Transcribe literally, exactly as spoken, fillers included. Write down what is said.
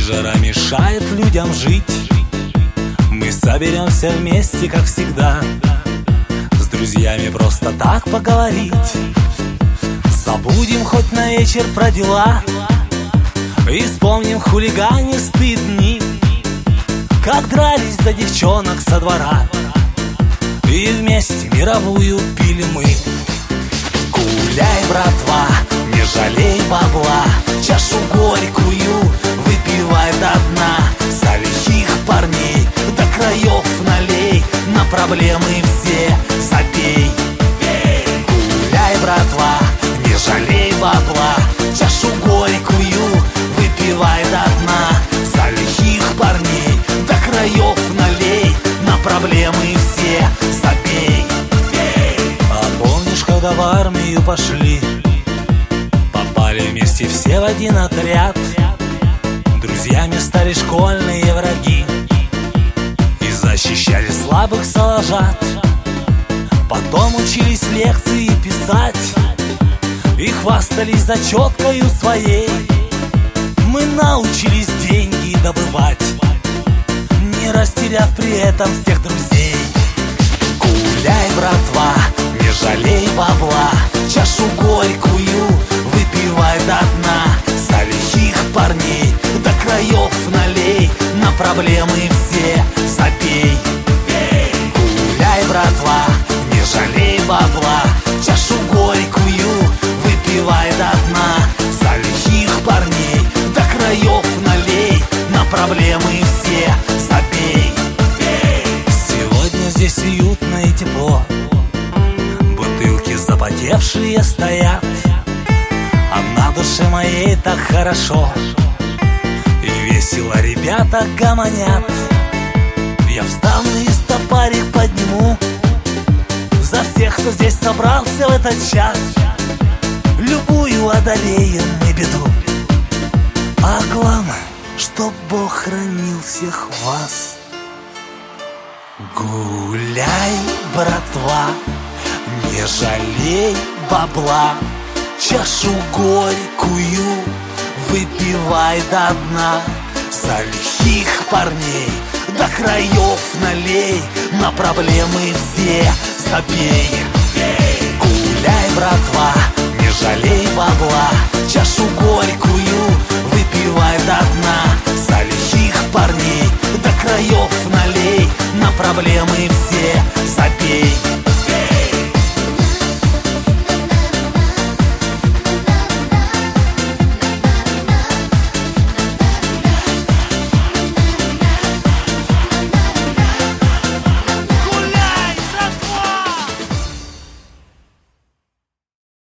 Жара мешает людям жить. Мы соберемся вместе, как всегда, с друзьями просто так поговорить. Забудем хоть на вечер про дела и вспомним хулиганистые дни, как дрались за девчонок со двора и вместе мировую пили мы. Гуляй, братва, не жалей бабла, чашу горькую выпивай до дна. За лихих парней до краев налей, на проблемы все забей. Гуляй, братва, не жалей бабла, чашу горькую выпивай до дна. За лихих парней до краев налей, на проблемы все забей. А помнишь, когда в армию пошли, попали вместе все в один отряд, друзьями стали школьные враги и защищали слабых соложат. Потом учились лекции писать и хвастались зачеткою своей. Мы научились деньги добывать, не растеряв при этом всех друзей. Гуляй, братва, не жалей бабла, чашу горькую выпивай до дна. За лихих парней до краев налей, на проблемы все забей. Гуляй, братва, не жалей бабла, чашу горькую выпивай до дна. За лихих парней до краев налей, на проблемы все забей. Сегодня здесь уютно и тепло, бутылки запотевшие стоят, а на душе моей так хорошо, и весело ребята гомонят. Я встану и стопарик подниму за всех, кто здесь собрался в этот час. Любую одолеем мы беду, а главное, чтоб Бог хранил всех вас. Гуляй, братва, не жалей бабла, чашу горькую выпивай до дна. За лихих парней до краев налей, на проблемы все забей. Гуляй, братва, не жалей бабла, чашу горькую выпивай до дна. За лихих парней до краев налей, на проблемы все забей.